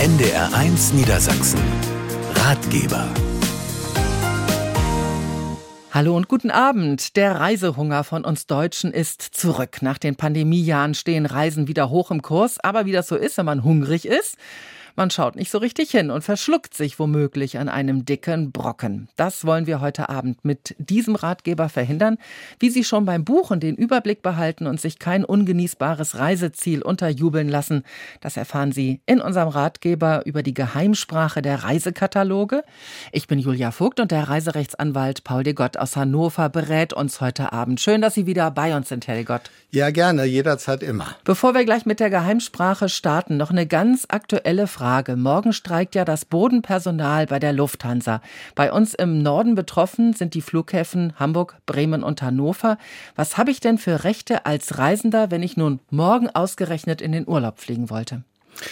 NDR1 Niedersachsen. Ratgeber. Hallo und guten Abend. Der Reisehunger von uns Deutschen ist zurück. Nach den Pandemiejahren stehen Reisen wieder hoch im Kurs. Aber wie das so ist, wenn man hungrig ist, man schaut nicht so richtig hin und verschluckt sich womöglich an einem dicken Brocken. Das wollen wir heute Abend mit diesem Ratgeber verhindern. Wie Sie schon beim Buchen den Überblick behalten und sich kein ungenießbares Reiseziel unterjubeln lassen, das erfahren Sie in unserem Ratgeber über die Geheimsprache der Reisekataloge. Ich bin Julia Vogt und der Reiserechtsanwalt Paul de Gott aus Hannover berät uns heute Abend. Schön, dass Sie wieder bei uns sind, Herr de Gott. Ja, gerne, jederzeit immer. Bevor wir gleich mit der Geheimsprache starten, noch eine ganz aktuelle Frage. Morgen streikt ja das Bodenpersonal bei der Lufthansa. Bei uns im Norden betroffen sind die Flughäfen Hamburg, Bremen und Hannover. Was habe ich denn für Rechte als Reisender, wenn ich nun morgen ausgerechnet in den Urlaub fliegen wollte?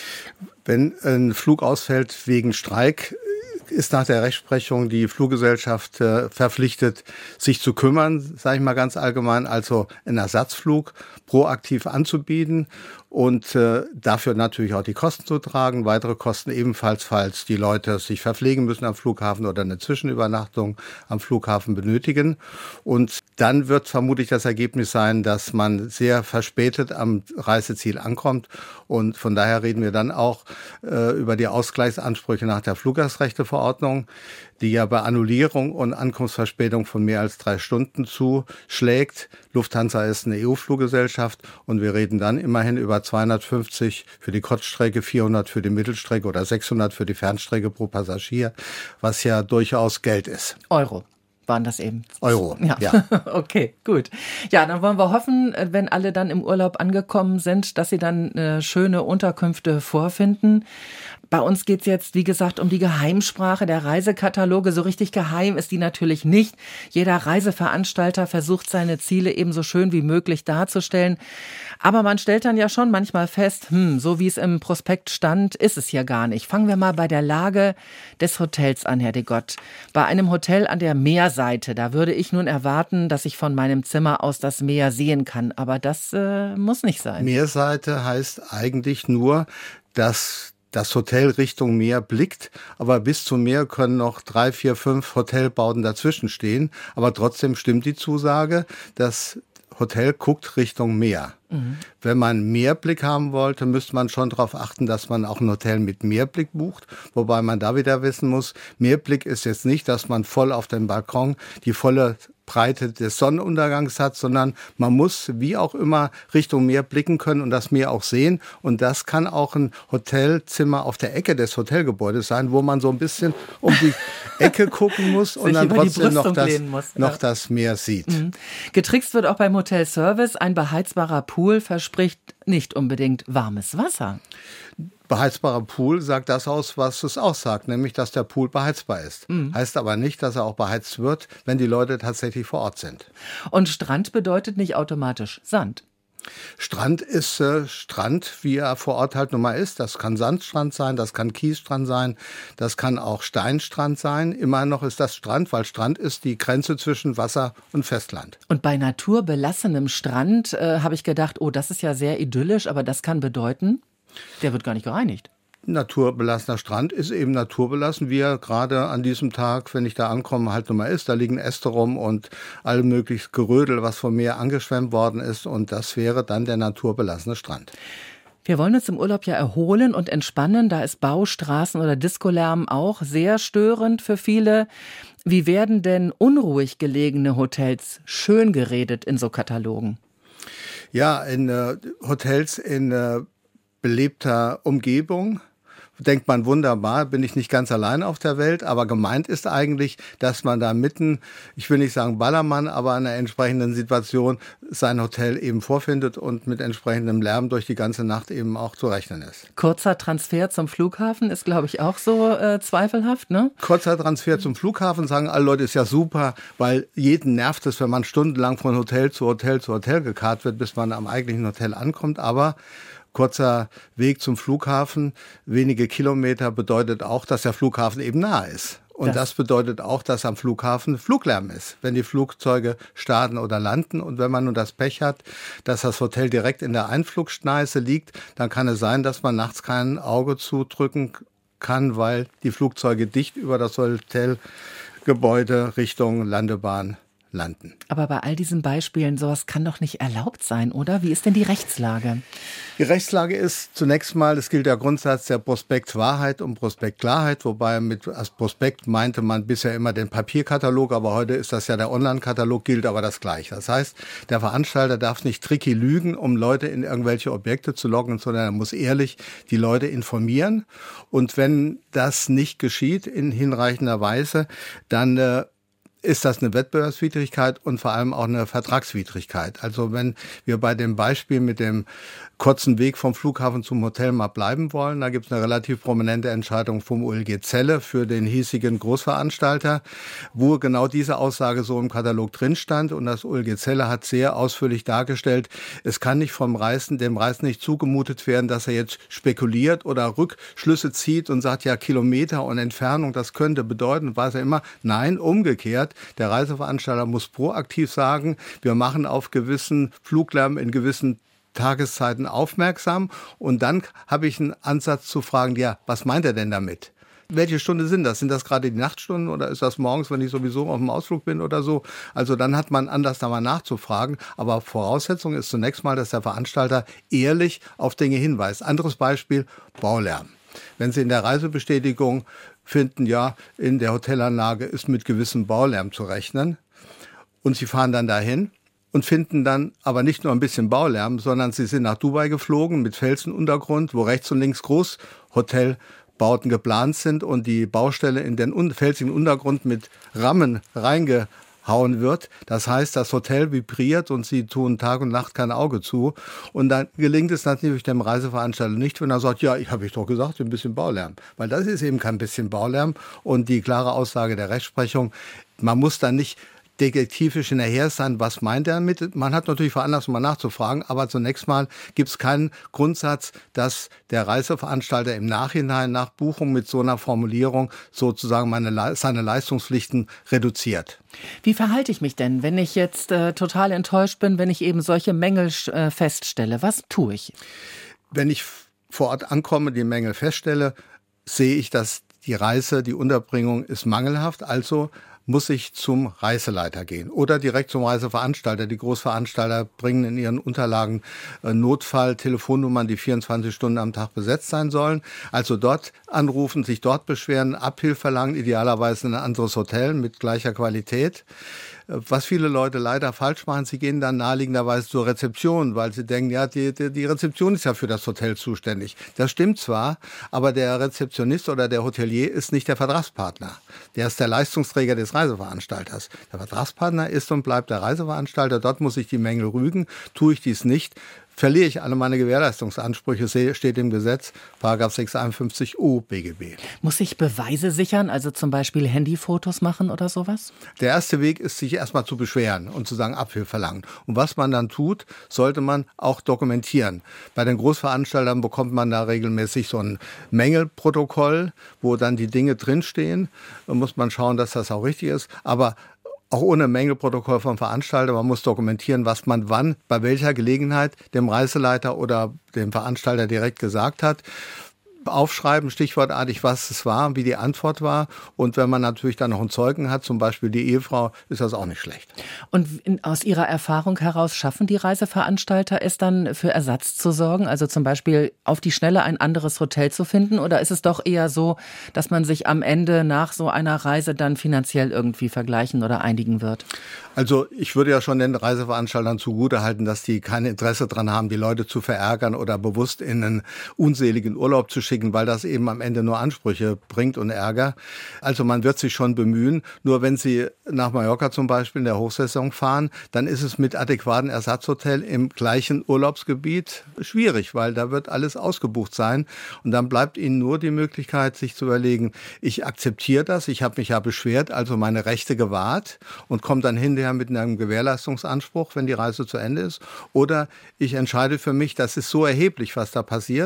Wenn ein Flug ausfällt wegen Streik, ist nach der Rechtsprechung die Fluggesellschaft verpflichtet, sich zu kümmern, sage ich mal ganz allgemein, also einen Ersatzflug proaktiv anzubieten und dafür natürlich auch die Kosten zu tragen. Weitere Kosten ebenfalls, falls die Leute sich verpflegen müssen am Flughafen oder eine Zwischenübernachtung am Flughafen benötigen. Und dann wird vermutlich das Ergebnis sein, dass man sehr verspätet am Reiseziel ankommt. Und von daher reden wir dann auch über die Ausgleichsansprüche nach der Fluggastrechteverordnung, die ja bei Annullierung und Ankunftsverspätung von mehr als 3 Stunden zuschlägt. Lufthansa ist eine EU-Fluggesellschaft und wir reden dann immerhin über 250 für die Kurzstrecke, 400 für die Mittelstrecke oder 600 für die Fernstrecke pro Passagier, was ja durchaus Geld ist. Euro. Waren das eben? Euro, ja. Okay, gut. Ja, dann wollen wir hoffen, wenn alle dann im Urlaub angekommen sind, dass sie dann schöne Unterkünfte vorfinden. Bei uns geht's jetzt, wie gesagt, um die Geheimsprache der Reisekataloge. So richtig geheim ist die natürlich nicht. Jeder Reiseveranstalter versucht, seine Ziele ebenso schön wie möglich darzustellen. Aber man stellt dann ja schon manchmal fest, so wie es im Prospekt stand, ist es hier gar nicht. Fangen wir mal bei der Lage des Hotels an, Herr de Gott. Bei einem Hotel an der Meerseite, da würde ich nun erwarten, dass ich von meinem Zimmer aus das Meer sehen kann. Aber das muss nicht sein. Meerseite heißt eigentlich nur, dass das Hotel Richtung Meer blickt, aber bis zum Meer können noch 3, 4, 5 Hotelbauten dazwischen stehen. Aber trotzdem stimmt die Zusage, das Hotel guckt Richtung Meer. Wenn man Meerblick haben wollte, müsste man schon darauf achten, dass man auch ein Hotel mit Meerblick bucht. Wobei man da wieder wissen muss, Meerblick ist jetzt nicht, dass man voll auf dem Balkon die volle Breite des Sonnenuntergangs hat, sondern man muss wie auch immer Richtung Meer blicken können und das Meer auch sehen. Und das kann auch ein Hotelzimmer auf der Ecke des Hotelgebäudes sein, wo man so ein bisschen um die Ecke gucken muss und dann trotzdem noch das Meer sieht. Getrickst wird auch beim Hotelservice. Ein beheizbarer Pool verspricht nicht unbedingt warmes Wasser. Beheizbarer Pool sagt das aus, was es aussagt, nämlich, dass der Pool beheizbar ist. Heißt aber nicht, dass er auch beheizt wird, wenn die Leute tatsächlich vor Ort sind. Und Strand bedeutet nicht automatisch Sand. Strand ist Strand, wie er vor Ort halt nun mal ist. Das kann Sandstrand sein, das kann Kiesstrand sein, das kann auch Steinstrand sein. Immer noch ist das Strand, weil Strand ist die Grenze zwischen Wasser und Festland. Und bei naturbelassenem Strand habe ich gedacht, oh, das ist ja sehr idyllisch, aber das kann bedeuten, der wird gar nicht gereinigt. Naturbelassener Strand ist eben naturbelassen, wie er gerade an diesem Tag, wenn ich da ankomme, halt nun mal ist. Da liegen Äste rum und all mögliches Gerödel, was vom Meer angeschwemmt worden ist. Und das wäre dann der naturbelassene Strand. Wir wollen uns im Urlaub ja erholen und entspannen. Da ist Bau, Straßen oder Diskolärm auch sehr störend für viele. Wie werden denn unruhig gelegene Hotels schön geredet in so Katalogen? Ja, in Hotels in belebter Umgebung denkt man wunderbar, bin ich nicht ganz allein auf der Welt, aber gemeint ist eigentlich, dass man da mitten, ich will nicht sagen Ballermann, aber in einer entsprechenden Situation sein Hotel eben vorfindet und mit entsprechendem Lärm durch die ganze Nacht eben auch zu rechnen ist. Kurzer Transfer zum Flughafen ist, glaube ich, auch so zweifelhaft, ne? Kurzer Transfer zum Flughafen, sagen alle Leute, ist ja super, weil jeden nervt es, wenn man stundenlang von Hotel zu Hotel zu Hotel gekarrt wird, bis man am eigentlichen Hotel ankommt, aber kurzer Weg zum Flughafen, wenige Kilometer bedeutet auch, dass der Flughafen eben nahe ist. Und das bedeutet auch, dass am Flughafen Fluglärm ist, wenn die Flugzeuge starten oder landen. Und wenn man nun das Pech hat, dass das Hotel direkt in der Einflugschneise liegt, dann kann es sein, dass man nachts kein Auge zudrücken kann, weil die Flugzeuge dicht über das Hotelgebäude Richtung Landebahn landen. Aber bei all diesen Beispielen, sowas kann doch nicht erlaubt sein, oder? Wie ist denn die Rechtslage? Die Rechtslage ist zunächst mal, es gilt der Grundsatz der Prospektwahrheit und Prospektklarheit, wobei als Prospekt meinte man bisher immer den Papierkatalog, aber heute ist das ja der Online-Katalog, gilt aber das Gleiche. Das heißt, der Veranstalter darf nicht tricky lügen, um Leute in irgendwelche Objekte zu locken, sondern er muss ehrlich die Leute informieren. Und wenn das nicht geschieht in hinreichender Weise, dann ist das eine Wettbewerbswidrigkeit und vor allem auch eine Vertragswidrigkeit. Also wenn wir bei dem Beispiel mit dem kurzen Weg vom Flughafen zum Hotel mal bleiben wollen, da gibt es eine relativ prominente Entscheidung vom OLG Celle für den hiesigen Großveranstalter, wo genau diese Aussage so im Katalog drin stand. Und das OLG Celle hat sehr ausführlich dargestellt, es kann nicht dem Reisenden nicht zugemutet werden, dass er jetzt spekuliert oder Rückschlüsse zieht und sagt, ja, Kilometer und Entfernung, das könnte bedeuten, weiß er immer. Nein, umgekehrt. Der Reiseveranstalter muss proaktiv sagen, wir machen auf gewissen Fluglärm in gewissen Tageszeiten aufmerksam. Und dann habe ich einen Ansatz zu fragen, ja, was meint er denn damit? Welche Stunde sind das? Sind das gerade die Nachtstunden oder ist das morgens, wenn ich sowieso auf dem Ausflug bin oder so? Also dann hat man Anlass, da mal nachzufragen. Aber Voraussetzung ist zunächst mal, dass der Veranstalter ehrlich auf Dinge hinweist. Anderes Beispiel, Baulärm. Wenn Sie in der Reisebestätigung finden, ja, in der Hotelanlage ist mit gewissem Baulärm zu rechnen und Sie fahren dann dahin und finden dann aber nicht nur ein bisschen Baulärm, sondern Sie sind nach Dubai geflogen mit Felsenuntergrund, wo rechts und links Großhotelbauten geplant sind und die Baustelle in den felsigen Untergrund mit Rammen reingehauen wird. Das heißt, das Hotel vibriert und Sie tun Tag und Nacht kein Auge zu. Und dann gelingt es natürlich dem Reiseveranstalter nicht, wenn er sagt, ja, habe ich doch gesagt, ein bisschen Baulärm. Weil das ist eben kein bisschen Baulärm. Und die klare Aussage der Rechtsprechung, man muss dann nicht detektivisch hinterher sein, was meint er damit? Man hat natürlich Veranlassung, mal nachzufragen, aber zunächst mal gibt es keinen Grundsatz, dass der Reiseveranstalter im Nachhinein nach Buchung mit so einer Formulierung sozusagen seine Leistungspflichten reduziert. Wie verhalte ich mich denn, wenn ich jetzt total enttäuscht bin, wenn ich eben solche Mängel feststelle? Was tue ich? Wenn ich vor Ort ankomme, die Mängel feststelle, sehe ich, dass die Unterbringung ist mangelhaft, also muss ich zum Reiseleiter gehen oder direkt zum Reiseveranstalter. Die Großveranstalter bringen in ihren Unterlagen Notfall-Telefonnummern, die 24 Stunden am Tag besetzt sein sollen. Also dort anrufen, sich dort beschweren, Abhilfe verlangen, idealerweise in ein anderes Hotel mit gleicher Qualität. Was viele Leute leider falsch machen, sie gehen dann naheliegenderweise zur Rezeption, weil sie denken, ja, die Rezeption ist ja für das Hotel zuständig. Das stimmt zwar, aber der Rezeptionist oder der Hotelier ist nicht der Vertragspartner. Der ist der Leistungsträger des Reiseveranstalters. Der Vertragspartner ist und bleibt der Reiseveranstalter. Dort muss ich die Mängel rügen. Tue ich dies nicht, verliere ich alle meine Gewährleistungsansprüche, steht im Gesetz, § 651u BGB. Muss ich Beweise sichern, also zum Beispiel Handyfotos machen oder sowas? Der erste Weg ist, sich erstmal zu beschweren und zu sagen, Abhilfe verlangen. Und was man dann tut, sollte man auch dokumentieren. Bei den Großveranstaltern bekommt man da regelmäßig so ein Mängelprotokoll, wo dann die Dinge drinstehen. Da muss man schauen, dass das auch richtig ist. Aber auch ohne Mängelprotokoll vom Veranstalter, man muss dokumentieren, was man wann, bei welcher Gelegenheit dem Reiseleiter oder dem Veranstalter direkt gesagt hat. Aufschreiben, stichwortartig, was es war, wie die Antwort war. Und wenn man natürlich dann noch einen Zeugen hat, zum Beispiel die Ehefrau, ist das auch nicht schlecht. Und aus Ihrer Erfahrung heraus schaffen die Reiseveranstalter es dann, für Ersatz zu sorgen? Also zum Beispiel auf die Schnelle ein anderes Hotel zu finden? Oder ist es doch eher so, dass man sich am Ende nach so einer Reise dann finanziell irgendwie vergleichen oder einigen wird? Also ich würde ja schon den Reiseveranstaltern zugutehalten, dass die kein Interesse daran haben, die Leute zu verärgern oder bewusst in einen unseligen Urlaub zu schicken, weil das eben am Ende nur Ansprüche bringt und Ärger. Also man wird sich schon bemühen. Nur wenn Sie nach Mallorca zum Beispiel in der Hochsaison fahren, dann ist es mit adäquaten Ersatzhotel im gleichen Urlaubsgebiet schwierig, weil da wird alles ausgebucht sein. Und dann bleibt Ihnen nur die Möglichkeit, sich zu überlegen, ich akzeptiere das, ich habe mich ja beschwert, also meine Rechte gewahrt und komme dann hinterher mit einem Gewährleistungsanspruch, wenn die Reise zu Ende ist. Oder ich entscheide für mich, das ist so erheblich, was da passiert,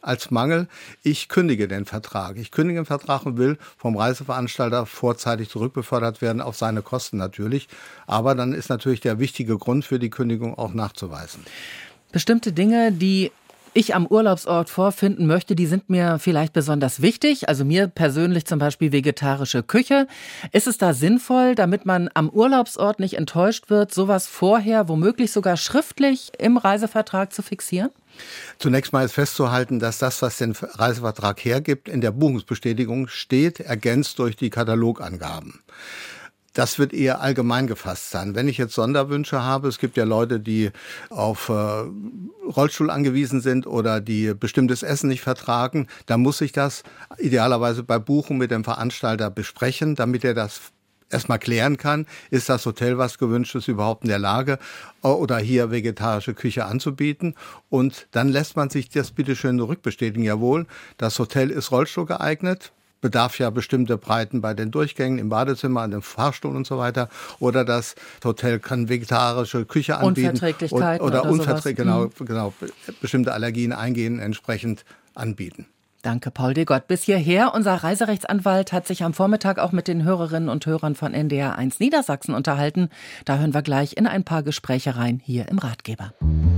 als Mangel, ich kündige den Vertrag. Ich kündige den Vertrag und will vom Reiseveranstalter vorzeitig zurückbefördert werden, auf seine Kosten natürlich. Aber dann ist natürlich der wichtige Grund für die Kündigung auch nachzuweisen. Bestimmte Dinge, die ich am Urlaubsort vorfinden möchte, die sind mir vielleicht besonders wichtig. Also mir persönlich zum Beispiel vegetarische Küche. Ist es da sinnvoll, damit man am Urlaubsort nicht enttäuscht wird, sowas vorher womöglich sogar schriftlich im Reisevertrag zu fixieren? Zunächst mal ist festzuhalten, dass das, was den Reisevertrag hergibt, in der Buchungsbestätigung steht, ergänzt durch die Katalogangaben. Das wird eher allgemein gefasst sein. Wenn ich jetzt Sonderwünsche habe, es gibt ja Leute, die auf Rollstuhl angewiesen sind oder die bestimmtes Essen nicht vertragen, dann muss ich das idealerweise bei Buchung mit dem Veranstalter besprechen, damit er das erstmal klären kann, ist das Hotel, was gewünscht ist, überhaupt in der Lage, oder hier vegetarische Küche anzubieten. Und dann lässt man sich das bitteschön rückbestätigen. Jawohl, das Hotel ist Rollstuhl geeignet, bedarf ja bestimmte Breiten bei den Durchgängen, im Badezimmer, an dem Fahrstuhl und so weiter. Oder das Hotel kann vegetarische Küche anbieten. Unverträglichkeiten oder Unverträglichkeiten, genau, bestimmte Allergien eingehen, entsprechend anbieten. Danke, Paul Degott. Bis hierher. Unser Reiserechtsanwalt hat sich am Vormittag auch mit den Hörerinnen und Hörern von NDR 1 Niedersachsen unterhalten. Da hören wir gleich in ein paar Gespräche rein, hier im Ratgeber.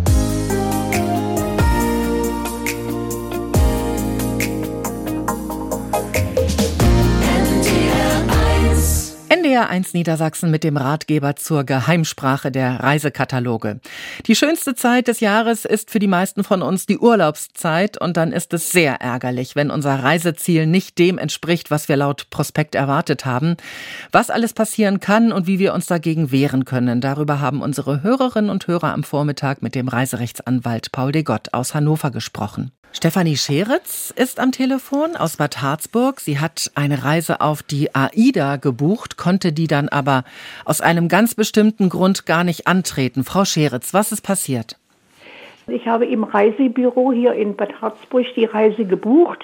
NDR 1 Niedersachsen mit dem Ratgeber zur Geheimsprache der Reisekataloge. Die schönste Zeit des Jahres ist für die meisten von uns die Urlaubszeit und dann ist es sehr ärgerlich, wenn unser Reiseziel nicht dem entspricht, was wir laut Prospekt erwartet haben. Was alles passieren kann und wie wir uns dagegen wehren können, darüber haben unsere Hörerinnen und Hörer am Vormittag mit dem Reiserechtsanwalt Paul Degott aus Hannover gesprochen. Stefanie Scheritz ist am Telefon aus Bad Harzburg. Sie hat eine Reise auf die AIDA gebucht, konnte die dann aber aus einem ganz bestimmten Grund gar nicht antreten. Frau Scheritz, was ist passiert? Ich habe im Reisebüro hier in Bad Harzburg die Reise gebucht.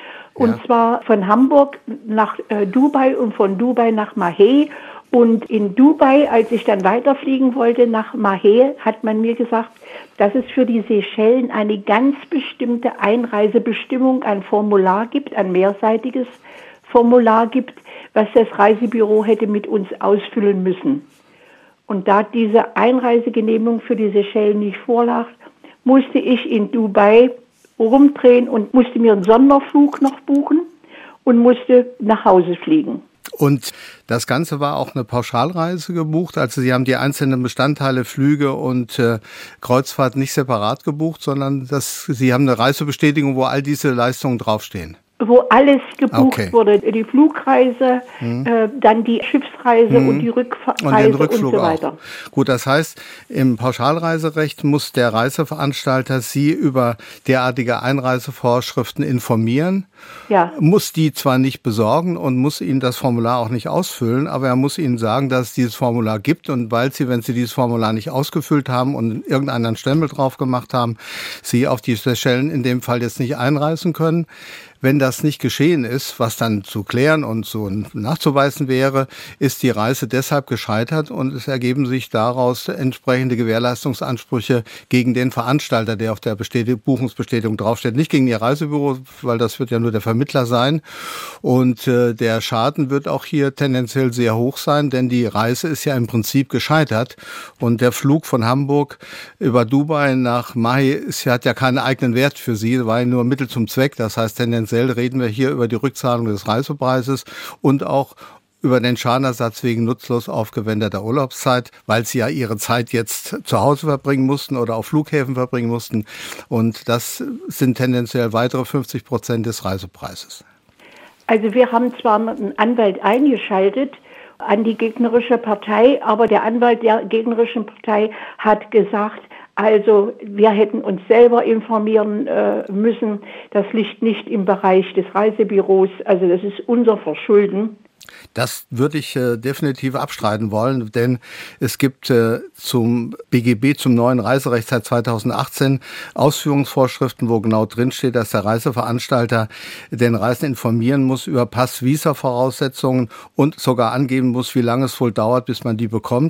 Und zwar von Hamburg nach Dubai und von Dubai nach Mahé. Und in Dubai, als ich dann weiterfliegen wollte nach Mahé, hat man mir gesagt, dass es für die Seychellen eine ganz bestimmte Einreisebestimmung, ein Formular gibt, ein mehrseitiges Formular gibt, was das Reisebüro hätte mit uns ausfüllen müssen. Und da diese Einreisegenehmigung für die Seychellen nicht vorlag, musste ich in Dubai rumdrehen und musste mir einen Sonderflug noch buchen und musste nach Hause fliegen. Und das Ganze war auch eine Pauschalreise gebucht, also Sie haben die einzelnen Bestandteile, Flüge und Kreuzfahrt nicht separat gebucht, sondern Sie haben eine Reisebestätigung, wo all diese Leistungen draufstehen. Wo alles gebucht wurde, die Flugreise, dann die Schiffsreise und die Rückreise und den Rückflug und so weiter. Auch. Gut, das heißt, im Pauschalreiserecht muss der Reiseveranstalter Sie über derartige Einreisevorschriften informieren, muss die zwar nicht besorgen und muss Ihnen das Formular auch nicht ausfüllen, aber er muss Ihnen sagen, dass es dieses Formular gibt und weil Sie, wenn Sie dieses Formular nicht ausgefüllt haben und irgendeinen Stempel drauf gemacht haben, Sie auf die Seychellen in dem Fall jetzt nicht einreisen können. Wenn das nicht geschehen ist, was dann zu klären und so nachzuweisen wäre, ist die Reise deshalb gescheitert und es ergeben sich daraus entsprechende Gewährleistungsansprüche gegen den Veranstalter, der auf der Buchungsbestätigung draufsteht. Nicht gegen Ihr Reisebüro, weil das wird ja nur der Vermittler sein. Und der Schaden wird auch hier tendenziell sehr hoch sein, denn die Reise ist ja im Prinzip gescheitert. Und der Flug von Hamburg über Dubai nach Mahé hat ja keinen eigenen Wert für Sie, war ja nur Mittel zum Zweck. Das heißt, tendenziell reden wir hier über die Rückzahlung des Reisepreises und auch über den Schadenersatz wegen nutzlos aufgewendeter Urlaubszeit, weil Sie ja Ihre Zeit jetzt zu Hause verbringen mussten oder auf Flughäfen verbringen mussten. Und das sind tendenziell weitere 50% des Reisepreises. Also wir haben zwar einen Anwalt eingeschaltet an die gegnerische Partei, aber der Anwalt der gegnerischen Partei hat gesagt, also wir hätten uns selber informieren müssen. Das liegt nicht im Bereich des Reisebüros. Also das ist unser Verschulden. Das würde ich definitiv abstreiten wollen, denn es gibt zum BGB, zum neuen Reiserecht seit 2018 Ausführungsvorschriften, wo genau drinsteht, dass der Reiseveranstalter den Reisenden informieren muss über Pass-Visa-Voraussetzungen und sogar angeben muss, wie lange es wohl dauert, bis man die bekommt.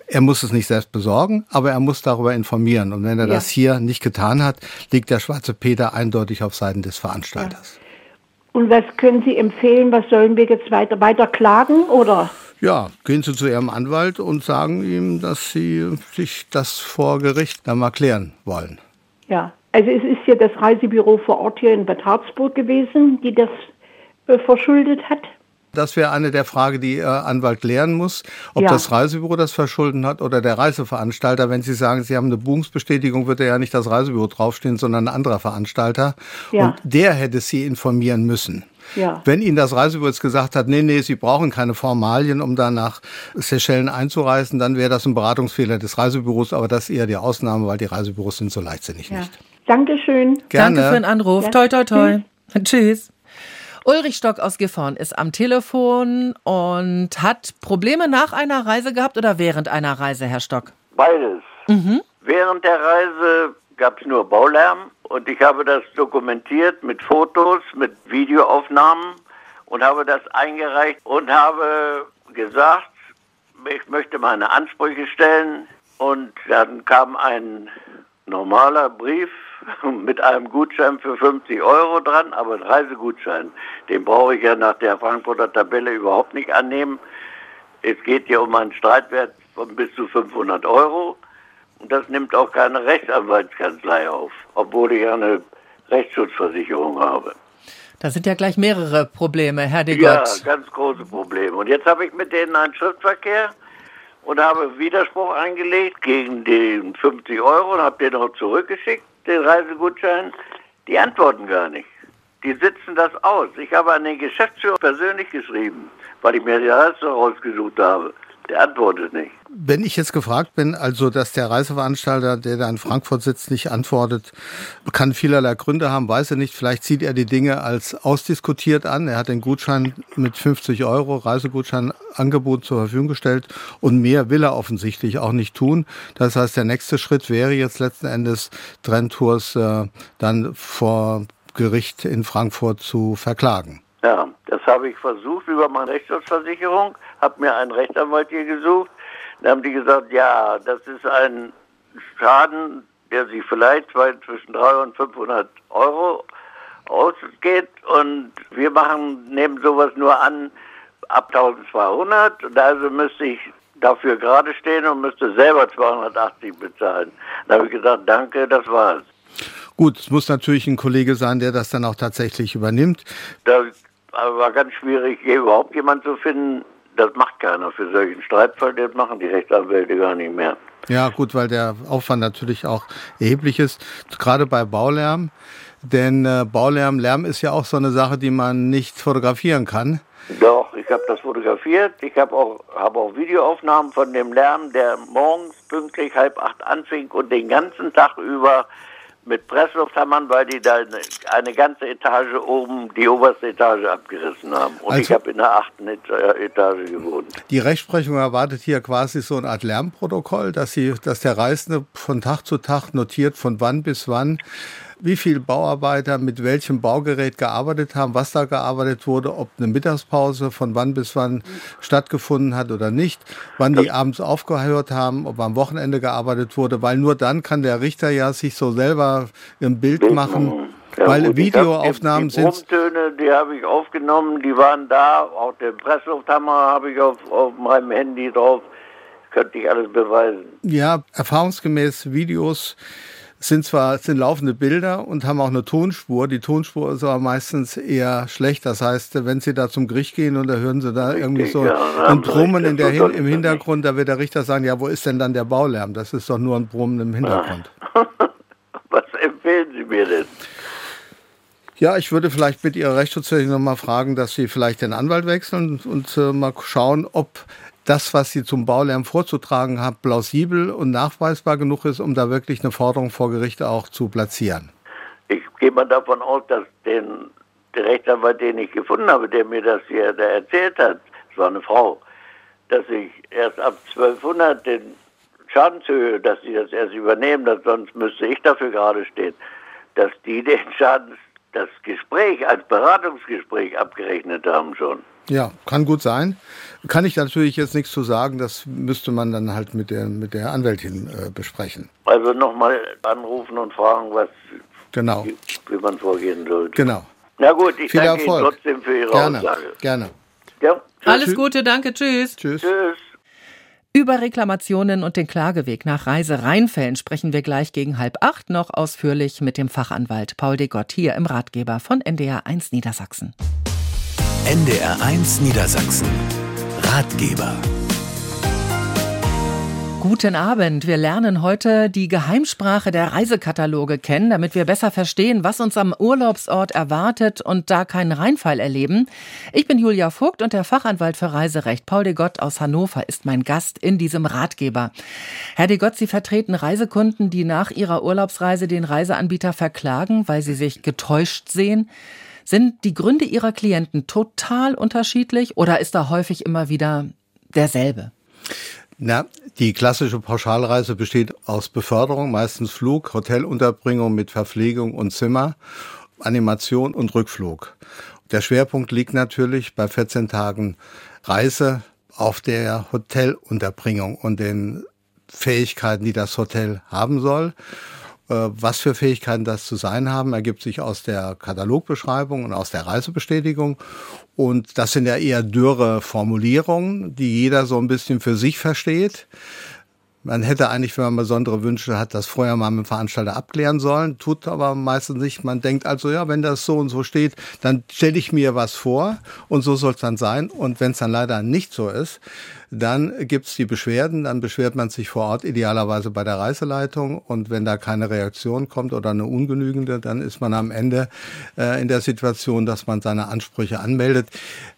Er muss es nicht selbst besorgen, aber er muss darüber informieren. Und wenn er das hier nicht getan hat, liegt der Schwarze Peter eindeutig auf Seiten des Veranstalters. Ja. Und was können Sie empfehlen? Was sollen wir jetzt weiter klagen, oder? Ja, gehen Sie zu Ihrem Anwalt und sagen ihm, dass Sie sich das vor Gericht dann mal klären wollen. Ja, also es ist ja das Reisebüro vor Ort hier in Bad Harzburg gewesen, die das verschuldet hat. Das wäre eine der Fragen, die Ihr Anwalt klären muss, ob das Reisebüro das verschulden hat oder der Reiseveranstalter. Wenn Sie sagen, Sie haben eine Buchungsbestätigung, wird ja nicht das Reisebüro draufstehen, sondern ein anderer Veranstalter. Ja. Und der hätte Sie informieren müssen. Ja. Wenn Ihnen das Reisebüro jetzt gesagt hat, nee, Sie brauchen keine Formalien, um da nach Seychellen einzureisen, dann wäre das ein Beratungsfehler des Reisebüros, aber das ist eher die Ausnahme, weil die Reisebüros sind so leichtsinnig nicht. Dankeschön. Gerne. Danke für den Anruf. Ja. Toi, toi, toi. Tschüss. Ulrich Stock aus Gifhorn ist am Telefon und hat Probleme nach einer Reise gehabt oder während einer Reise, Herr Stock? Beides. Während der Reise gab es nur Baulärm und ich habe das dokumentiert mit Fotos, mit Videoaufnahmen und habe das eingereicht und habe gesagt, ich möchte meine Ansprüche stellen und dann kam ein normaler Brief mit einem Gutschein für 50 € dran, aber ein Reisegutschein, den brauche ich ja nach der Frankfurter Tabelle überhaupt nicht annehmen. Es geht hier um einen Streitwert von bis zu 500 € und das nimmt auch keine Rechtsanwaltskanzlei auf, obwohl ich eine Rechtsschutzversicherung habe. Da sind ja gleich mehrere Probleme, Herr de Gott. Ja, ganz große Probleme. Und jetzt habe ich mit denen einen Schriftverkehr und habe Widerspruch eingelegt gegen den 50 € und habe den noch zurückgeschickt, den Reisegutschein. Die antworten gar nicht. Die sitzen das aus. Ich habe an den Geschäftsführer persönlich geschrieben, weil ich mir die Reise rausgesucht habe. Der antwortet nicht. Wenn ich jetzt gefragt bin, also dass der Reiseveranstalter, der da in Frankfurt sitzt, nicht antwortet, kann vielerlei Gründe haben, weiß er nicht. Vielleicht sieht er die Dinge als ausdiskutiert an. Er hat den Gutschein mit 50 € Reisegutscheinangebot zur Verfügung gestellt und mehr will er offensichtlich auch nicht tun. Das heißt, der nächste Schritt wäre jetzt letzten Endes Trenntours dann vor Gericht in Frankfurt zu verklagen. Ja, das habe ich versucht über meine Rechtsschutzversicherung, habe mir einen Rechtsanwalt hier gesucht. Dann haben die gesagt, ja, das ist ein Schaden, der sich vielleicht zwischen 300 und 500 € ausgeht und wir nehmen sowas nur an ab 1200 und also müsste ich dafür gerade stehen und müsste selber 280 bezahlen. Dann habe ich gesagt, danke, das war's. Gut, es muss natürlich ein Kollege sein, der das dann auch tatsächlich übernimmt. Das war ganz schwierig, hier überhaupt jemanden zu finden. Das macht keiner für solchen Streitfall, das machen die Rechtsanwälte gar nicht mehr. Ja gut, weil der Aufwand natürlich auch erheblich ist, gerade bei Baulärm. Denn Lärm ist ja auch so eine Sache, die man nicht fotografieren kann. Doch, ich habe das fotografiert. Ich habe auch Videoaufnahmen von dem Lärm, der morgens pünktlich 7:30 anfing und den ganzen Tag über mit Presslufthammern, weil die da eine ganze Etage oben, die oberste Etage abgerissen haben. Und also, ich habe in der 8. Etage gewohnt. Die Rechtsprechung erwartet hier quasi so eine Art Lärmprotokoll, dass der Reisende von Tag zu Tag notiert, von wann bis wann, wie viele Bauarbeiter mit welchem Baugerät gearbeitet haben, was da gearbeitet wurde, ob eine Mittagspause von wann bis wann stattgefunden hat oder nicht, wann die abends aufgehört haben, ob am Wochenende gearbeitet wurde, weil nur dann kann der Richter ja sich so selber ein Bild machen, ja, weil gut, Videoaufnahmen sind... Die Brummtöne, die habe ich aufgenommen, die waren da, auch den Presslufthammer habe ich auf meinem Handy drauf, könnte ich alles beweisen. Ja, erfahrungsgemäß Videos sind laufende Bilder und haben auch eine Tonspur. Die Tonspur ist aber meistens eher schlecht. Das heißt, wenn Sie da zum Gericht gehen und da hören Sie da irgendwie so ein Brummen im Hintergrund, da wird der Richter sagen, ja, wo ist denn dann der Baulärm? Das ist doch nur ein Brummen im Hintergrund. Was empfehlen Sie mir denn? Ja, ich würde vielleicht mit Ihrer Rechtsschutzversicherung noch mal fragen, dass Sie vielleicht den Anwalt wechseln und mal schauen, ob das, was Sie zum Baulärm vorzutragen haben, plausibel und nachweisbar genug ist, um da wirklich eine Forderung vor Gericht auch zu platzieren. Ich gehe mal davon aus, dass der Rechtsanwalt, den ich gefunden habe, der mir das hier erzählt hat, das war eine Frau, dass ich erst ab 1200 den Schadenshöhe, dass sie das erst übernehmen, sonst müsste ich dafür gerade stehen, dass die den das Gespräch als Beratungsgespräch abgerechnet haben schon. Ja, kann gut sein. Kann ich natürlich jetzt nichts zu sagen, das müsste man dann halt mit der Anwältin besprechen. Also nochmal anrufen und fragen, genau. wie man vorgehen sollte. Genau. Na gut, ich Viel danke Erfolg. Ihnen trotzdem für Ihre Aussage. Gerne. Ja. Alles Gute, danke, tschüss. Tschüss. Über Reklamationen und den Klageweg nach Reisereinfällen sprechen wir gleich gegen 7:30 noch ausführlich mit dem Fachanwalt Paul de Gott hier im Ratgeber von NDR1 Niedersachsen. NDR1 Niedersachsen. Ratgeber. Guten Abend. Wir lernen heute die Geheimsprache der Reisekataloge kennen, damit wir besser verstehen, was uns am Urlaubsort erwartet und da keinen Reinfall erleben. Ich bin Julia Vogt und der Fachanwalt für Reiserecht Paul de Gott aus Hannover ist mein Gast in diesem Ratgeber. Herr de Gott, Sie vertreten Reisekunden, die nach ihrer Urlaubsreise den Reiseanbieter verklagen, weil sie sich getäuscht sehen. Sind die Gründe Ihrer Klienten total unterschiedlich oder ist da häufig immer wieder derselbe? Na, die klassische Pauschalreise besteht aus Beförderung, meistens Flug, Hotelunterbringung mit Verpflegung und Zimmer, Animation und Rückflug. Der Schwerpunkt liegt natürlich bei 14 Tagen Reise auf der Hotelunterbringung und den Fähigkeiten, die das Hotel haben soll. Was für Fähigkeiten das zu sein haben, ergibt sich aus der Katalogbeschreibung und aus der Reisebestätigung. Und das sind ja eher dürre Formulierungen, die jeder so ein bisschen für sich versteht. Man hätte eigentlich, wenn man besondere Wünsche hat, das vorher mal mit dem Veranstalter abklären sollen, tut aber meistens nicht. Man denkt also, ja, wenn das so und so steht, dann stelle ich mir was vor und so soll es dann sein. Und wenn es dann leider nicht so ist, dann gibt's die Beschwerden, dann beschwert man sich vor Ort, idealerweise bei der Reiseleitung. Und wenn da keine Reaktion kommt oder eine ungenügende, dann ist man am Ende in der Situation, dass man seine Ansprüche anmeldet.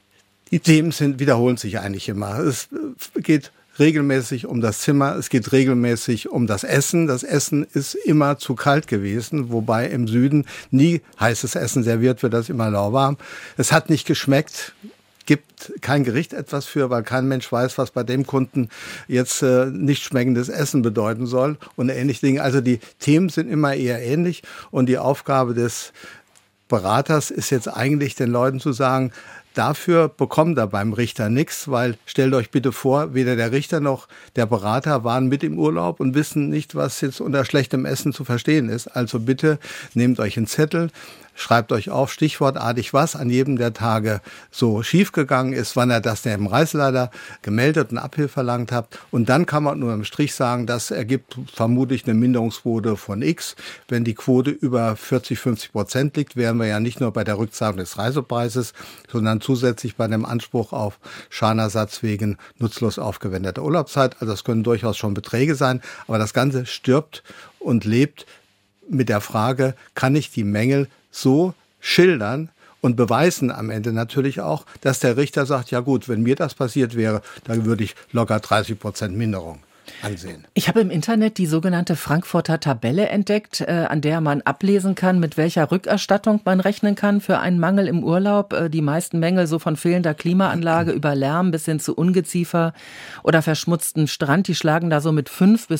Die Themen wiederholen sich eigentlich immer. Es geht regelmäßig um das Zimmer, es geht regelmäßig um das Essen. Das Essen ist immer zu kalt gewesen, wobei im Süden nie heißes Essen serviert wird, das ist immer lauwarm. Es hat nicht geschmeckt, gibt kein Gericht etwas für, weil kein Mensch weiß, was bei dem Kunden jetzt nicht schmeckendes Essen bedeuten soll und ähnliche Dinge. Also die Themen sind immer eher ähnlich und die Aufgabe des Beraters ist jetzt eigentlich den Leuten zu sagen, dafür bekommt er beim Richter nichts, weil stellt euch bitte vor, weder der Richter noch der Berater waren mit im Urlaub und wissen nicht, was jetzt unter schlechtem Essen zu verstehen ist. Also bitte nehmt euch einen Zettel, schreibt euch auf, stichwortartig, was an jedem der Tage so schiefgegangen ist, wann ihr das dem Reiseleiter gemeldet und Abhilfe verlangt habt. Und dann kann man nur im Strich sagen, das ergibt vermutlich eine Minderungsquote von X. Wenn die Quote über 40-50% liegt, wären wir ja nicht nur bei der Rückzahlung des Reisepreises, sondern zusätzlich bei dem Anspruch auf Schadenersatz wegen nutzlos aufgewendeter Urlaubszeit. Also das können durchaus schon Beträge sein, aber das Ganze stirbt und lebt mit der Frage, kann ich die Mängel so schildern und beweisen am Ende natürlich auch, dass der Richter sagt, ja gut, wenn mir das passiert wäre, dann würde ich locker 30% Minderung ansehen. Ich habe im Internet die sogenannte Frankfurter Tabelle entdeckt, an der man ablesen kann, mit welcher Rückerstattung man rechnen kann für einen Mangel im Urlaub. Die meisten Mängel so von fehlender Klimaanlage über Lärm bis hin zu Ungeziefer oder verschmutzten Strand, die schlagen da so mit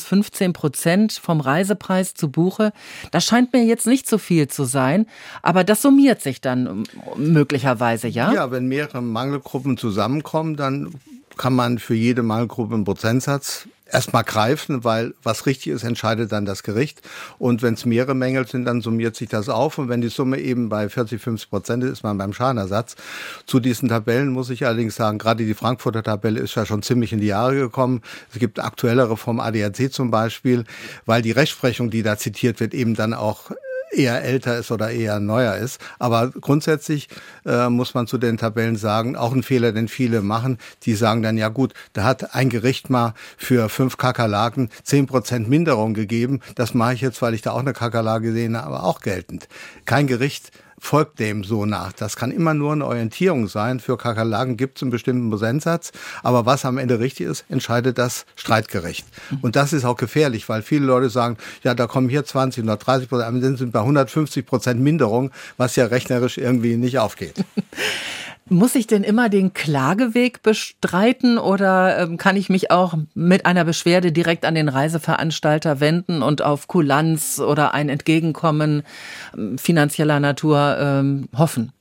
5-15% vom Reisepreis zu Buche. Das scheint mir jetzt nicht so viel zu sein, aber das summiert sich dann möglicherweise, ja? Ja, wenn mehrere Mangelgruppen zusammenkommen, dann kann man für jede Mangelgruppe einen Prozentsatz erstmal greifen, weil was richtig ist, entscheidet dann das Gericht. Und wenn es mehrere Mängel sind, dann summiert sich das auf. Und wenn die Summe eben bei 40-50% ist, ist man beim Schadenersatz. Zu diesen Tabellen muss ich allerdings sagen, gerade die Frankfurter Tabelle ist ja schon ziemlich in die Jahre gekommen. Es gibt aktuellere vom ADAC zum Beispiel, weil die Rechtsprechung, die da zitiert wird, eben dann auch eher älter ist oder eher neuer ist. Aber grundsätzlich muss man zu den Tabellen sagen, auch ein Fehler, den viele machen, die sagen dann, ja gut, da hat ein Gericht mal für 5 Kakerlaken 10% Minderung gegeben. Das mache ich jetzt, weil ich da auch eine Kakerlake gesehen habe, aber auch geltend. Kein Gericht folgt dem so nach. Das kann immer nur eine Orientierung sein. Für Kakerlaken gibt es einen bestimmten Prozentsatz, aber was am Ende richtig ist, entscheidet das Streitgericht. Und das ist auch gefährlich, weil viele Leute sagen, ja, da kommen hier 20 oder 30%, aber dann sind bei 150% Minderung, was ja rechnerisch irgendwie nicht aufgeht. Muss ich denn immer den Klageweg bestreiten oder kann ich mich auch mit einer Beschwerde direkt an den Reiseveranstalter wenden und auf Kulanz oder ein Entgegenkommen finanzieller Natur hoffen?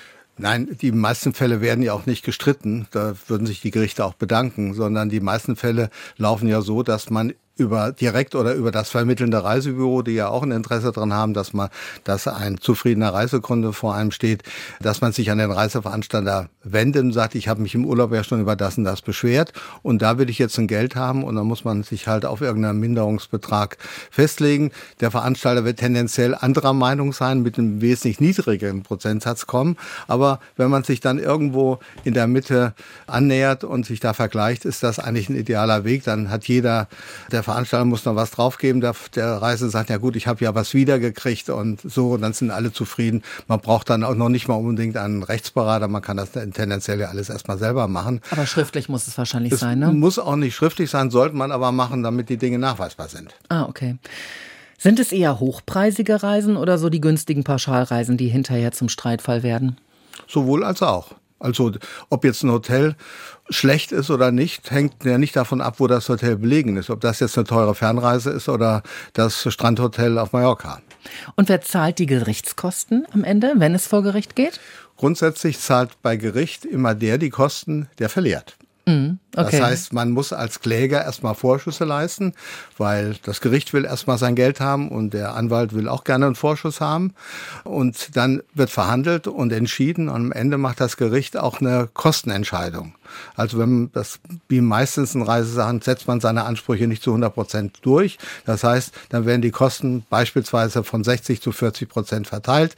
Nein, die meisten Fälle werden ja auch nicht gestritten. Da würden sich die Gerichte auch bedanken, sondern die meisten Fälle laufen ja so, dass man direkt oder über das vermittelnde Reisebüro, die ja auch ein Interesse daran haben, dass ein zufriedener Reisekunde vor einem steht, dass man sich an den Reiseveranstalter wendet und sagt, ich habe mich im Urlaub ja schon über das und das beschwert und da will ich jetzt ein Geld haben und dann muss man sich halt auf irgendeinen Minderungsbetrag festlegen. Der Veranstalter wird tendenziell anderer Meinung sein, mit einem wesentlich niedrigeren Prozentsatz kommen, aber wenn man sich dann irgendwo in der Mitte annähert und sich da vergleicht, ist das eigentlich ein idealer Weg. Dann hat der Veranstalter muss noch was draufgeben, der Reisende sagt, ja gut, ich habe ja was wiedergekriegt und so, und dann sind alle zufrieden. Man braucht dann auch noch nicht mal unbedingt einen Rechtsberater, man kann das tendenziell ja alles erstmal selber machen. Aber schriftlich muss es wahrscheinlich sein, ne? Muss auch nicht schriftlich sein, sollte man aber machen, damit die Dinge nachweisbar sind. Ah, okay. Sind es eher hochpreisige Reisen oder so die günstigen Pauschalreisen, die hinterher zum Streitfall werden? Sowohl als auch. Also ob jetzt ein Hotel schlecht ist oder nicht, hängt ja nicht davon ab, wo das Hotel belegen ist. Ob das jetzt eine teure Fernreise ist oder das Strandhotel auf Mallorca. Und wer zahlt die Gerichtskosten am Ende, wenn es vor Gericht geht? Grundsätzlich zahlt bei Gericht immer die Kosten, der verliert. Okay. Das heißt, man muss als Kläger erstmal Vorschüsse leisten, weil das Gericht will erstmal sein Geld haben und der Anwalt will auch gerne einen Vorschuss haben. Und dann wird verhandelt und entschieden und am Ende macht das Gericht auch eine Kostenentscheidung. Also wenn das, wie meistens in Reisesachen, setzt man seine Ansprüche nicht zu 100% durch. Das heißt, dann werden die Kosten beispielsweise von 60 zu 40% verteilt.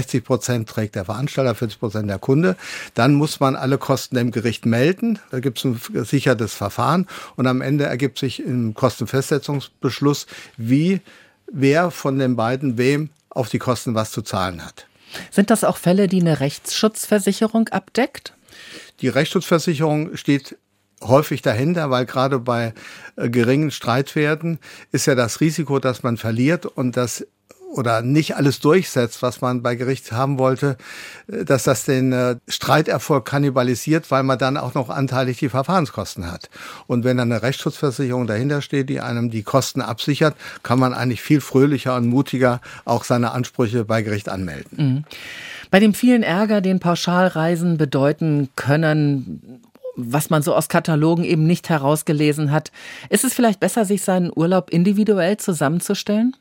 60% trägt der Veranstalter, 40% der Kunde. Dann muss man alle Kosten dem Gericht melden. Da gibt es ein gesichertes Verfahren und am Ende ergibt sich im Kostenfestsetzungsbeschluss, wer von den beiden wem auf die Kosten was zu zahlen hat. Sind das auch Fälle, die eine Rechtsschutzversicherung abdeckt? Die Rechtsschutzversicherung steht häufig dahinter, weil gerade bei geringen Streitwerten ist ja das Risiko, dass man verliert und das oder nicht alles durchsetzt, was man bei Gericht haben wollte, dass das den Streiterfolg kannibalisiert, weil man dann auch noch anteilig die Verfahrenskosten hat. Und wenn dann eine Rechtsschutzversicherung dahinter steht, die einem die Kosten absichert, kann man eigentlich viel fröhlicher und mutiger auch seine Ansprüche bei Gericht anmelden. Mhm. Bei dem vielen Ärger, den Pauschalreisen bedeuten können, was man so aus Katalogen eben nicht herausgelesen hat, ist es vielleicht besser, sich seinen Urlaub individuell zusammenzustellen?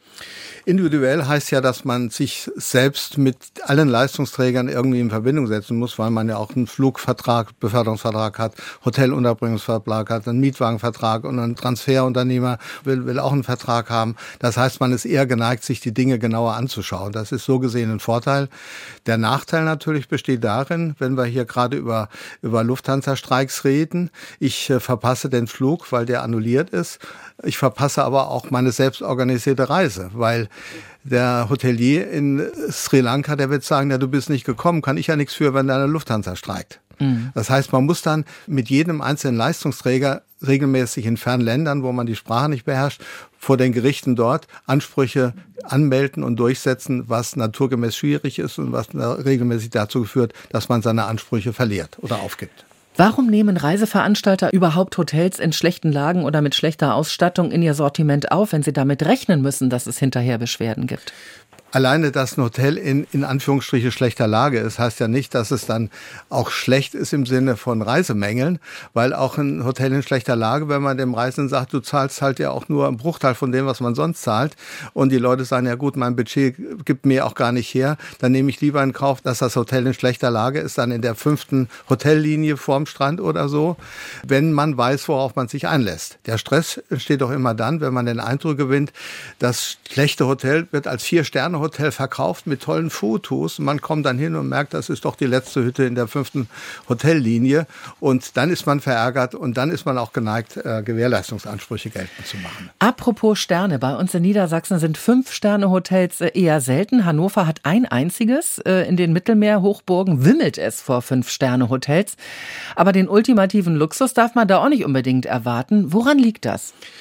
Individuell heißt ja, dass man sich selbst mit allen Leistungsträgern irgendwie in Verbindung setzen muss, weil man ja auch einen Flugvertrag, Beförderungsvertrag hat, Hotelunterbringungsvertrag hat, einen Mietwagenvertrag und ein Transferunternehmer will auch einen Vertrag haben. Das heißt, man ist eher geneigt, sich die Dinge genauer anzuschauen. Das ist so gesehen ein Vorteil. Der Nachteil natürlich besteht darin, wenn wir hier gerade über Lufthansa-Streiks reden, ich verpasse den Flug, weil der annulliert ist. Ich verpasse aber auch meine selbst organisierte Reise, weil der Hotelier in Sri Lanka, der wird sagen, ja, du bist nicht gekommen, kann ich ja nichts für, wenn deine Lufthansa streikt. Mhm. Das heißt, man muss dann mit jedem einzelnen Leistungsträger regelmäßig in fernen Ländern, wo man die Sprache nicht beherrscht, vor den Gerichten dort Ansprüche anmelden und durchsetzen, was naturgemäß schwierig ist und was regelmäßig dazu führt, dass man seine Ansprüche verliert oder aufgibt. Warum nehmen Reiseveranstalter überhaupt Hotels in schlechten Lagen oder mit schlechter Ausstattung in ihr Sortiment auf, wenn sie damit rechnen müssen, dass es hinterher Beschwerden gibt? Alleine, dass ein Hotel in Anführungsstriche schlechter Lage ist, heißt ja nicht, dass es dann auch schlecht ist im Sinne von Reisemängeln, weil auch ein Hotel in schlechter Lage, wenn man dem Reisenden sagt, du zahlst halt ja auch nur einen Bruchteil von dem, was man sonst zahlt und die Leute sagen, ja gut, mein Budget gibt mir auch gar nicht her, dann nehme ich lieber in Kauf, dass das Hotel in schlechter Lage ist, dann in der 5. Hotellinie vorm Strand oder so, wenn man weiß, worauf man sich einlässt. Der Stress entsteht doch immer dann, wenn man den Eindruck gewinnt, das schlechte Hotel wird als 4-Sterne-Hotel verkauft mit tollen Fotos. Man kommt dann hin und merkt, das ist doch die letzte Hütte in der 5. Hotellinie. Und dann ist man verärgert und dann ist man auch geneigt, Gewährleistungsansprüche geltend zu machen. Apropos Sterne, bei uns in Niedersachsen sind 5-Sterne-Hotels eher selten. Hannover hat ein einziges. In den Mittelmeerhochburgen wimmelt es vor 5-Sterne-Hotels. Aber den ultimativen Luxus darf man da auch nicht unbedingt erwarten. Woran liegt das?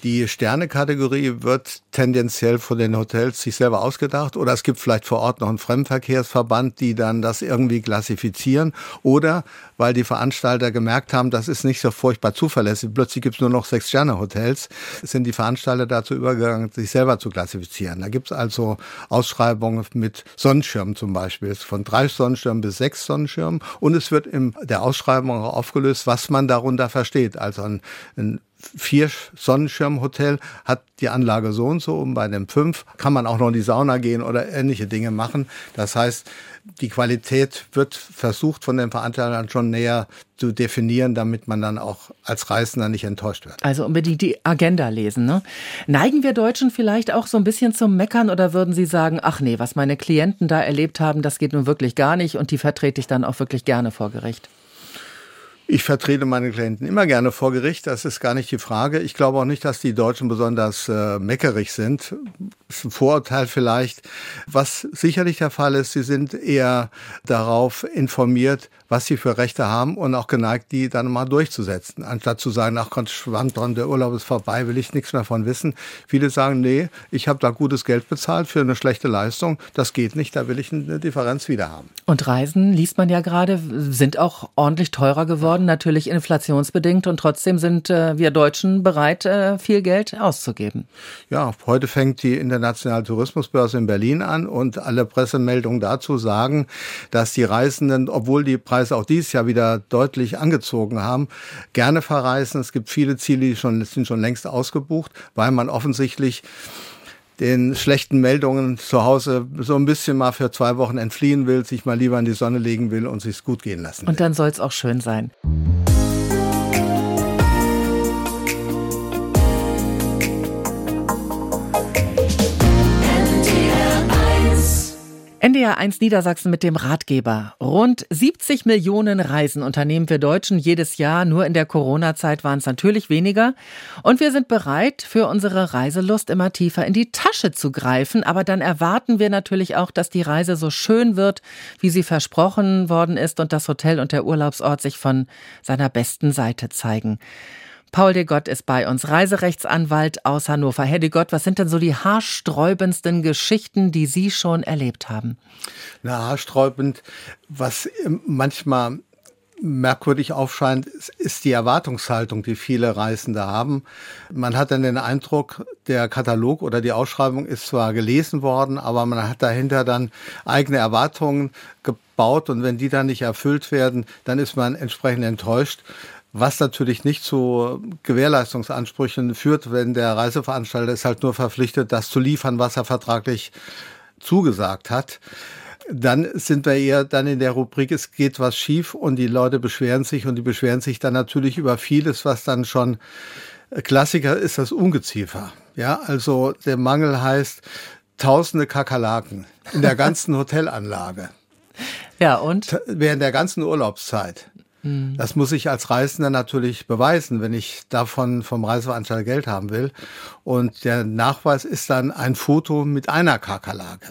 Die Sterne-Kategorie wird tendenziell von den Hotels sich selber ausgedacht oder es gibt vielleicht vor Ort noch einen Fremdenverkehrsverband, die dann das irgendwie klassifizieren oder weil die Veranstalter gemerkt haben, das ist nicht so furchtbar zuverlässig, plötzlich gibt es nur noch 6-Sterne-Hotels, sind die Veranstalter dazu übergegangen, sich selber zu klassifizieren. Da gibt es also Ausschreibungen mit Sonnenschirmen zum Beispiel, von 3 Sonnenschirmen bis 6 Sonnenschirmen und es wird in der Ausschreibung auch aufgelöst, was man darunter versteht. Also ein 4-Sonnenschirm-Hotel hat die Anlage so und so und bei dem 5 kann man auch noch in die Sauna gehen oder ähnliche Dinge machen. Das heißt, die Qualität wird versucht von den Veranstaltern schon näher zu definieren, damit man dann auch als Reisender nicht enttäuscht wird. Also unbedingt die Agenda lesen, ne? Neigen wir Deutschen vielleicht auch so ein bisschen zum Meckern oder würden Sie sagen, ach nee, was meine Klienten da erlebt haben, das geht nun wirklich gar nicht und die vertrete ich dann auch wirklich gerne vor Gericht? Ich vertrete meine Klienten immer gerne vor Gericht, das ist gar nicht die Frage. Ich glaube auch nicht, dass die Deutschen besonders meckerig sind. Das ist ein Vorurteil vielleicht. Was sicherlich der Fall ist, sie sind eher darauf informiert, was sie für Rechte haben und auch geneigt, die dann mal durchzusetzen. Anstatt zu sagen, ach Gott, schwamm dran, der Urlaub ist vorbei, will ich nichts mehr von wissen. Viele sagen, nee, ich habe da gutes Geld bezahlt für eine schlechte Leistung. Das geht nicht, da will ich eine Differenz wieder haben. Und Reisen, liest man ja gerade, sind auch ordentlich teurer geworden, natürlich inflationsbedingt. Und trotzdem sind wir Deutschen bereit, viel Geld auszugeben. Ja, heute fängt die Internationale Tourismusbörse in Berlin an und alle Pressemeldungen dazu sagen, dass die Reisenden, obwohl die Preise auch dieses Jahr wieder deutlich angezogen haben, gerne verreisen. Es gibt viele Ziele, die sind schon längst ausgebucht, weil man offensichtlich den schlechten Meldungen zu Hause so ein bisschen mal für 2 Wochen entfliehen will, sich mal lieber in die Sonne legen will und sich's gut gehen lassen will. Und dann soll es auch schön sein. NDR 1 Niedersachsen mit dem Ratgeber. Rund 70 Millionen Reisen unternehmen wir Deutschen jedes Jahr. Nur in der Corona-Zeit waren es natürlich weniger. Und wir sind bereit, für unsere Reiselust immer tiefer in die Tasche zu greifen. Aber dann erwarten wir natürlich auch, dass die Reise so schön wird, wie sie versprochen worden ist und das Hotel und der Urlaubsort sich von seiner besten Seite zeigen. Paul de Gott ist bei uns, Reiserechtsanwalt aus Hannover. Herr de Gott, was sind denn so die haarsträubendsten Geschichten, die Sie schon erlebt haben? Na, haarsträubend, was manchmal merkwürdig aufscheint, ist die Erwartungshaltung, die viele Reisende haben. Man hat dann den Eindruck, der Katalog oder die Ausschreibung ist zwar gelesen worden, aber man hat dahinter dann eigene Erwartungen gebaut und wenn die dann nicht erfüllt werden, dann ist man entsprechend enttäuscht. Was natürlich nicht zu Gewährleistungsansprüchen führt, wenn der Reiseveranstalter ist halt nur verpflichtet, das zu liefern, was er vertraglich zugesagt hat. Dann sind wir eher dann in der Rubrik, es geht was schief und die Leute beschweren sich und die beschweren sich dann natürlich über vieles, was dann schon Klassiker ist, das Ungeziefer. Ja, also der Mangel heißt tausende Kakerlaken in der ganzen Hotelanlage. Ja, und? Während der ganzen Urlaubszeit. Das muss ich als Reisender natürlich beweisen, wenn ich davon vom Reiseveranstalter Geld haben will. Und der Nachweis ist dann ein Foto mit einer Kakerlake.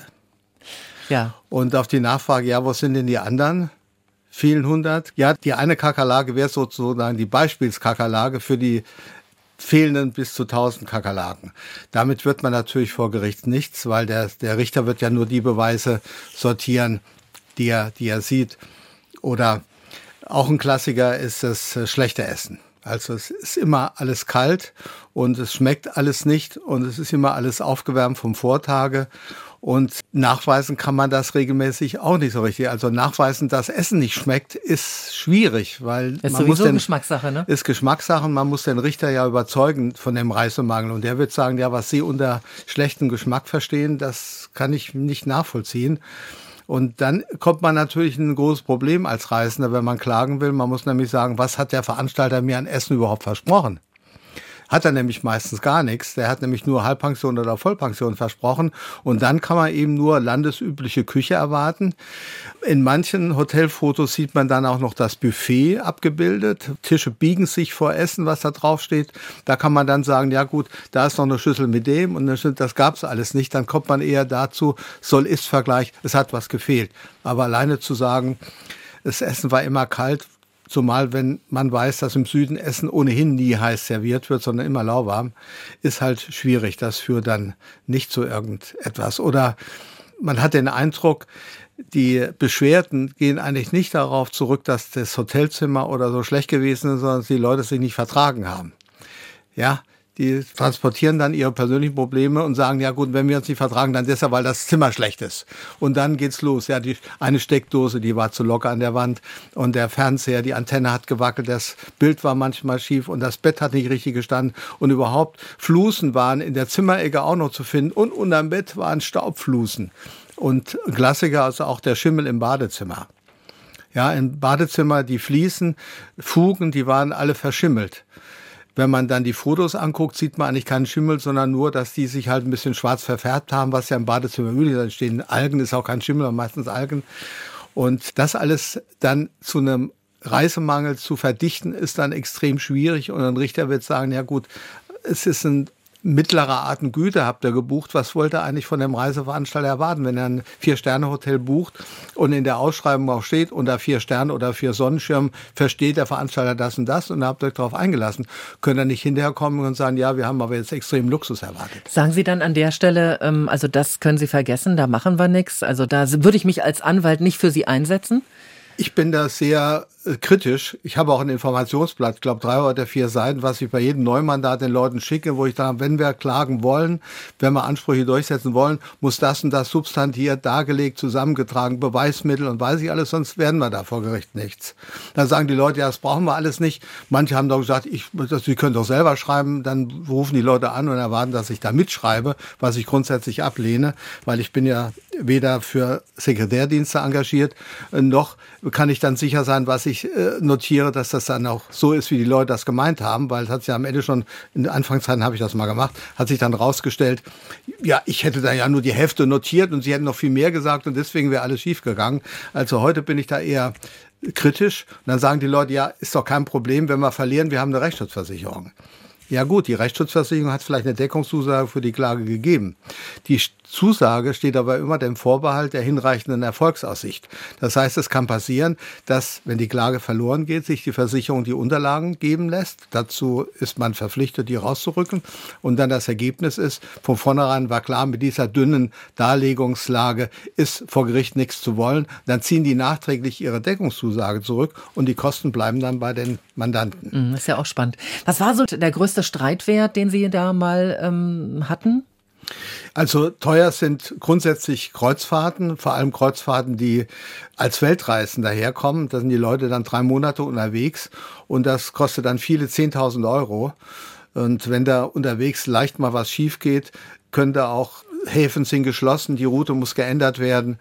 Ja. Und auf die Nachfrage, ja, wo sind denn die anderen? Vielen hundert. Ja, die eine Kakerlake wäre sozusagen die Beispielskakerlake für die fehlenden bis zu 1000 Kakerlaken. Damit wird man natürlich vor Gericht nichts, weil der Richter wird ja nur die Beweise sortieren, die er sieht. Oder auch ein Klassiker ist das schlechte Essen. Also es ist immer alles kalt und es schmeckt alles nicht und es ist immer alles aufgewärmt vom Vortage. Und nachweisen kann man das regelmäßig auch nicht so richtig. Also nachweisen, dass Essen nicht schmeckt, ist schwierig, weil das ist sowieso Geschmackssache, ne? Ist Geschmackssache. Man muss den Richter ja überzeugen von dem Reisemangel. Und der wird sagen, ja, was Sie unter schlechtem Geschmack verstehen, das kann ich nicht nachvollziehen. Und dann kommt man natürlich in ein großes Problem als Reisender, wenn man klagen will. Man muss nämlich sagen, was hat der Veranstalter mir an Essen überhaupt versprochen? Hat er nämlich meistens gar nichts. Der hat nämlich nur Halbpension oder Vollpension versprochen. Und dann kann man eben nur landesübliche Küche erwarten. In manchen Hotelfotos sieht man dann auch noch das Buffet abgebildet. Tische biegen sich vor Essen, was da drauf steht. Da kann man dann sagen, ja gut, da ist noch eine Schüssel mit dem und das gab es alles nicht. Dann kommt man eher dazu, Soll-Ist-Vergleich, es hat was gefehlt. Aber alleine zu sagen, das Essen war immer kalt, Zumal, wenn man weiß, dass im Süden Essen ohnehin nie heiß serviert wird, sondern immer lauwarm, ist halt schwierig. Das führt dann nicht zu irgendetwas. Oder man hat den Eindruck, die Beschwerden gehen eigentlich nicht darauf zurück, dass das Hotelzimmer oder so schlecht gewesen ist, sondern dass die Leute sich nicht vertragen haben. Ja, die transportieren dann ihre persönlichen Probleme und sagen, ja gut, wenn wir uns nicht vertragen, dann deshalb, weil das Zimmer schlecht ist. Und dann geht's los. Ja, eine Steckdose, die war zu locker an der Wand und der Fernseher, die Antenne hat gewackelt, das Bild war manchmal schief und das Bett hat nicht richtig gestanden und überhaupt Flusen waren in der Zimmerecke auch noch zu finden und unterm Bett waren Staubflusen. Und Klassiker, also auch der Schimmel im Badezimmer. Ja, im Badezimmer, die Fliesen, Fugen, die waren alle verschimmelt. Wenn man dann die Fotos anguckt, sieht man eigentlich keinen Schimmel, sondern nur, dass die sich halt ein bisschen schwarz verfärbt haben, was ja im Badezimmer üblich ist. Da stehen Algen, ist auch kein Schimmel, aber meistens Algen. Und das alles dann zu einem Reisemangel zu verdichten, ist dann extrem schwierig. Und ein Richter wird sagen, ja gut, es ist ein mittlerer Art und Güte habt ihr gebucht. Was wollt ihr eigentlich von dem Reiseveranstalter erwarten, wenn er ein 4-Sterne-Hotel bucht und in der Ausschreibung auch steht, unter 4 Sterne oder 4 Sonnenschirmen versteht der Veranstalter das und das und da habt ihr euch darauf eingelassen. Könnt ihr nicht hinterher kommen und sagen, ja, wir haben aber jetzt extrem Luxus erwartet. Sagen Sie dann an der Stelle, also das können Sie vergessen, da machen wir nichts. Also da würde ich mich als Anwalt nicht für Sie einsetzen? Ich bin da sehr kritisch. Ich habe auch ein Informationsblatt, ich glaube 3 oder 4 Seiten, was ich bei jedem Neumandat den Leuten schicke, wo ich sage, wenn wir klagen wollen, wenn wir Ansprüche durchsetzen wollen, muss das und das substantiert, dargelegt, zusammengetragen, Beweismittel und weiß ich alles, sonst werden wir da vor Gericht nichts. Dann sagen die Leute, ja, das brauchen wir alles nicht. Manche haben doch gesagt, Sie können doch selber schreiben. Dann rufen die Leute an und erwarten, dass ich da mitschreibe, was ich grundsätzlich ablehne, weil ich bin ja weder für Sekretärdienste engagiert, noch kann ich dann sicher sein, was ich notiere, dass das dann auch so ist, wie die Leute das gemeint haben, weil es hat sich ja am Ende schon, in Anfangszeiten habe ich das mal gemacht, hat sich dann rausgestellt, ja, ich hätte da ja nur die Hälfte notiert und sie hätten noch viel mehr gesagt und deswegen wäre alles schief gegangen. Also heute bin ich da eher kritisch und dann sagen die Leute, ja, ist doch kein Problem, wenn wir verlieren, wir haben eine Rechtsschutzversicherung. Ja gut, die Rechtsschutzversicherung hat vielleicht eine Deckungszusage für die Klage gegeben. Die Zusage steht aber immer dem Vorbehalt der hinreichenden Erfolgsaussicht. Das heißt, es kann passieren, dass, wenn die Klage verloren geht, sich die Versicherung die Unterlagen geben lässt. Dazu ist man verpflichtet, die rauszurücken. Und dann das Ergebnis ist, von vornherein war klar, mit dieser dünnen Darlegungslage ist vor Gericht nichts zu wollen. Dann ziehen die nachträglich ihre Deckungszusage zurück und die Kosten bleiben dann bei den Mandanten. Das ist ja auch spannend. Was war so der größte Streitwert, den Sie da mal hatten? Also teuer sind grundsätzlich Kreuzfahrten, vor allem Kreuzfahrten, die als Weltreisen daherkommen. Da sind die Leute dann 3 Monate unterwegs und das kostet dann viele 10.000 Euro. Und wenn da unterwegs leicht mal was schief geht, können da auch Häfen sind geschlossen, die Route muss geändert werden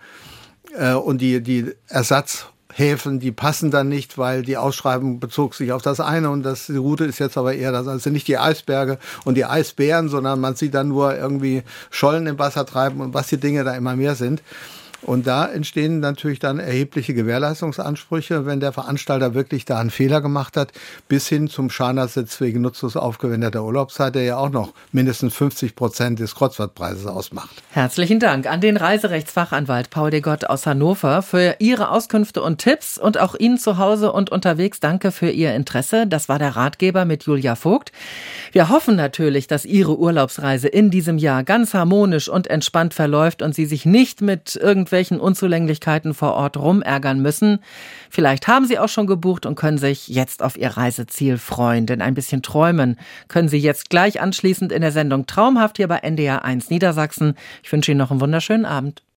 und die Ersatzhäfen, die passen dann nicht, weil die Ausschreibung bezog sich auf das eine und die Route ist jetzt aber eher, das sind nicht die Eisberge und die Eisbären, sondern man sieht dann nur irgendwie Schollen im Wasser treiben und was die Dinge da immer mehr sind. Und da entstehen natürlich dann erhebliche Gewährleistungsansprüche, wenn der Veranstalter wirklich da einen Fehler gemacht hat, bis hin zum Schadenersatz wegen nutzlos aufgewendeter Urlaubszeit, der ja auch noch mindestens 50% des Kreuzfahrtpreises ausmacht. Herzlichen Dank an den Reiserechtsfachanwalt Paul de Gott aus Hannover für Ihre Auskünfte und Tipps und auch Ihnen zu Hause und unterwegs danke für Ihr Interesse. Das war der Ratgeber mit Julia Vogt. Wir hoffen natürlich, dass Ihre Urlaubsreise in diesem Jahr ganz harmonisch und entspannt verläuft und Sie sich nicht mit irgendwelchen Unzulänglichkeiten vor Ort rumärgern müssen. Vielleicht haben Sie auch schon gebucht und können sich jetzt auf Ihr Reiseziel freuen, denn ein bisschen träumen können Sie jetzt gleich anschließend in der Sendung Traumhaft hier bei NDR 1 Niedersachsen. Ich wünsche Ihnen noch einen wunderschönen Abend.